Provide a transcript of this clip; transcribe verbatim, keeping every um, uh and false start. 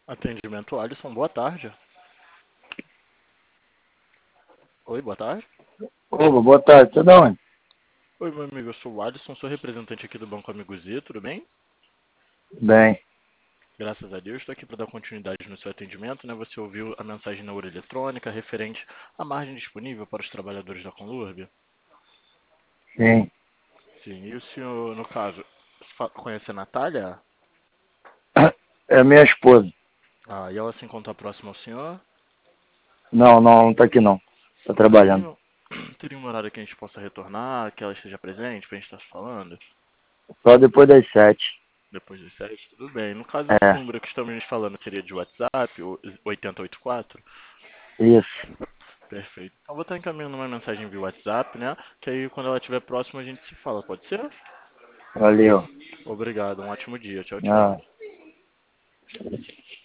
Atendimento Alisson, boa tarde. Oi, boa tarde. Opa, boa tarde, você da onde? Oi, meu amigo, eu sou o Alisson, sou representante aqui do Banco Amigo Z, tudo bem? Bem, Graças a Deus, estou aqui para dar continuidade no seu atendimento, né? Você ouviu a mensagem na urna eletrônica referente à margem disponível para os trabalhadores da Conlurb? sim. Sim, e o senhor, no caso, fa- conhece a Natália? É minha esposa. Ah, e ela se encontra próxima ao senhor? Não, não, não tá aqui não. Tá Ah, trabalhando. teria, teria um horário que a gente possa retornar, que ela esteja presente, para a gente estar se falando? Só depois das sete. Depois dos sete, tudo bem. No caso, esse É, número que estamos falando seria de WhatsApp, o oito zero oito quatro? isso. Perfeito. Então vou estar encaminhando uma mensagem via WhatsApp, né? Que aí quando ela estiver próxima a gente se fala, pode ser? Valeu. Obrigado, um ótimo dia. Tchau, Ah. tchau.